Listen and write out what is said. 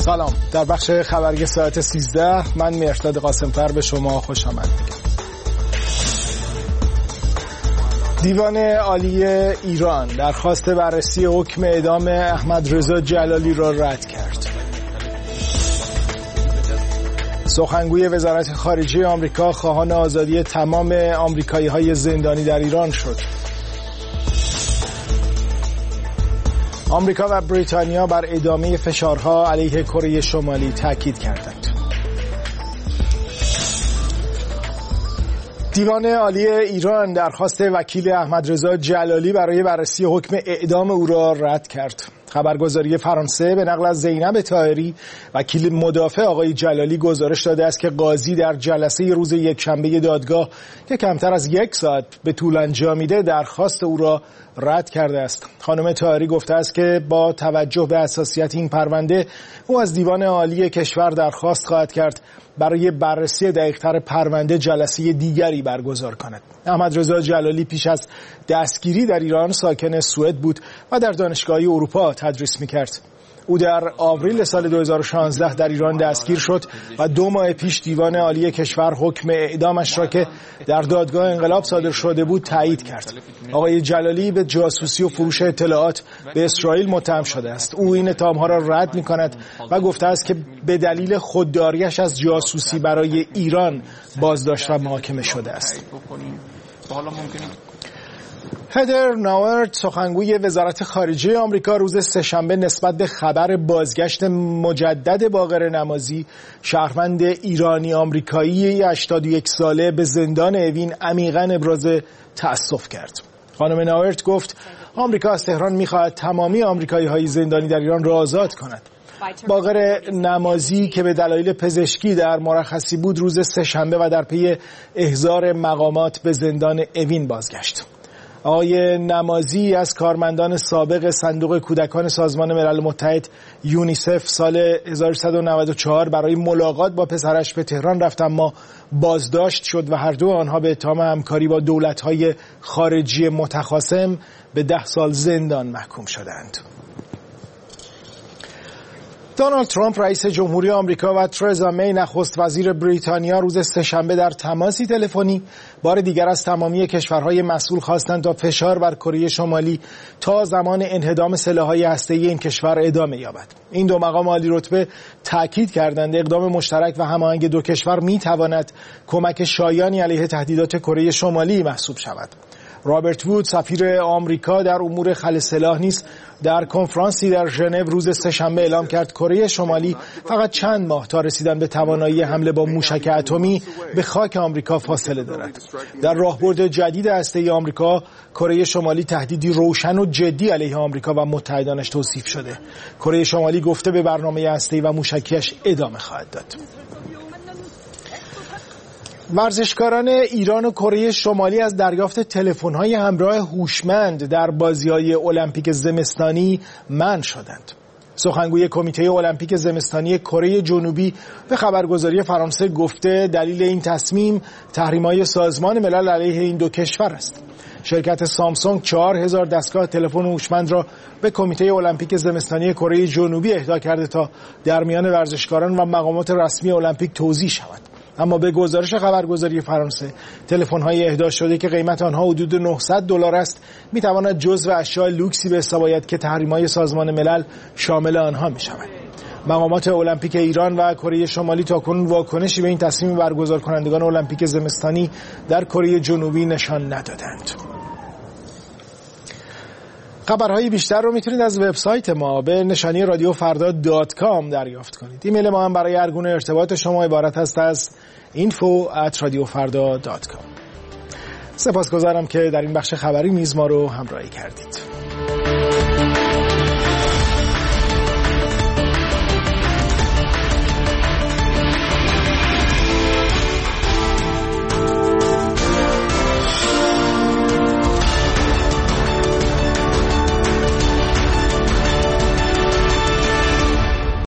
سلام، در بخش خبری ساعت 13 من مهرداد قاسم‌فر به شما خوش آمد میگم. دیوان عالی ایران درخواست بررسی حکم اعدام احمدرضا جلالی را رد کرد. سخنگوی وزارت خارجه آمریکا خواهان آزادی تمام آمریکایی‌های زندانی در ایران شد. آمریکا و بریتانیا بر ادامه فشارها علیه کره شمالی تاکید کردند. دیوان عالی ایران درخواست وکیل احمدرضا جلالی برای بررسی حکم اعدام او را رد کرد. خبرگزاری فرانسه به نقل از زینب طاهری وکیل مدافع آقای جلالی گزارش داده است که قاضی در جلسه روز یکشنبه دادگاه که کمتر از 1 ساعت به طول انجامیده درخواست او را رد کرده است. خانم طاهری گفته است که با توجه به حساسیت این پرونده او از دیوان عالی کشور درخواست خواهد کرد برای بررسی دقیق‌تر پرونده جلسه دیگری برگزار کند. احمدرضا جلالی پیش از دستگیری در ایران ساکن سوئد بود و در دانشگاه‌های اروپا تدریس می‌کرد. او در آوریل سال 2016 در ایران دستگیر شد و 2 ماه پیش دیوان عالی کشور حکم اعدامش را که در دادگاه انقلاب صادر شده بود تایید کرد. آقای جلالی به جاسوسی و فروش اطلاعات به اسرائیل متهم شده است. او این اتهام‌ها را رد می‌کند و گفته است که به دلیل خودداریش از جاسوسی برای ایران بازداشت و محاکمه شده است. هدر ناورت سخنگوی وزارت خارجه آمریکا روز سه‌شنبه نسبت به خبر بازگشت مجدد باقر نمازی شهروند ایرانی آمریکایی 81 ساله به زندان اوین عمیقاً ابراز تأسف کرد. خانم ناورت گفت آمریکا از تهران می‌خواهد تمامی آمریکایی‌های زندانی در ایران را آزاد کند. باقر نمازی که به دلایل پزشکی در مرخصی بود روز سه‌شنبه و در پی احضار مقامات به زندان اوین بازگشت. آقای نمازی از کارمندان سابق صندوق کودکان سازمان ملل متحد یونیسف سال 1194 برای ملاقات با پسرش به تهران رفت، اما بازداشت شد و هر دو آنها به اتهام همکاری با دولت‌های خارجی متخاصم به 10 سال زندان محکوم شدند. دونالد ترامپ رئیس جمهوری آمریکا و ترزا می نخست وزیر بریتانیا روز سه‌شنبه در تماسی تلفنی بار دیگر از تمامی کشورهای مسئول خواستند تا فشار بر کره شمالی تا زمان انهدام سلاح‌های هسته‌ای این کشور ادامه یابد. این دو مقام عالی رتبه تاکید کردند اقدام مشترک و هماهنگ دو کشور می‌تواند کمک شایانی علیه تهدیدات کره شمالی محسوب شود. رابرت وود سفیر آمریکا در امور خل سلاح نیز در کنفرانسی در ژنو روز سه‌شنبه اعلام کرد کره شمالی فقط چند ماه تا رسیدن به توانایی حمله با موشک اتمی به خاک آمریکا فاصله دارد. در راهبرد جدید هسته‌ای آمریکا کره شمالی تهدیدی روشن و جدی علیه آمریکا و متحدانش توصیف شده. کره شمالی گفته به برنامه هسته‌ای و موشکیش ادامه خواهد داد. ورزشکاران ایران و کره شمالی از دریافت تلفن‌های همراه هوشمند در بازی‌های المپیک زمستانی منع شدند. سخنگوی کمیته المپیک زمستانی کره جنوبی به خبرگزاری فرانسه گفته دلیل این تصمیم تحریم‌های سازمان ملل علیه این دو کشور است. شرکت سامسونگ 4000 دستگاه تلفن هوشمند را به کمیته المپیک زمستانی کره جنوبی اهدا کرده تا در میان ورزشکاران و مقامات رسمی المپیک توزیع شود. اما به گزارش خبرگزاری فرانسه تلفن‌های اهدا شده که قیمت آنها حدود $900 است می‌تواند جزو اشیاء لوکسی به حساب آید که تحریم‌های سازمان ملل شامل آنها می‌شود. مقامات المپیک ایران و کره شمالی تاکنون واکنشی به این تصمیم برگزار کنندگان المپیک زمستانی در کره جنوبی نشان ندادند. خبرهای بیشتر رو میتونید از وبسایت ما به نشانی radiofrda.com دریافت کنید. ایمیل ما هم برای هر گونه ارتباط شما عبارت است از info@radiofrda.com. سپاسگزارم که در این بخش خبری نیز ما رو همراهی کردید.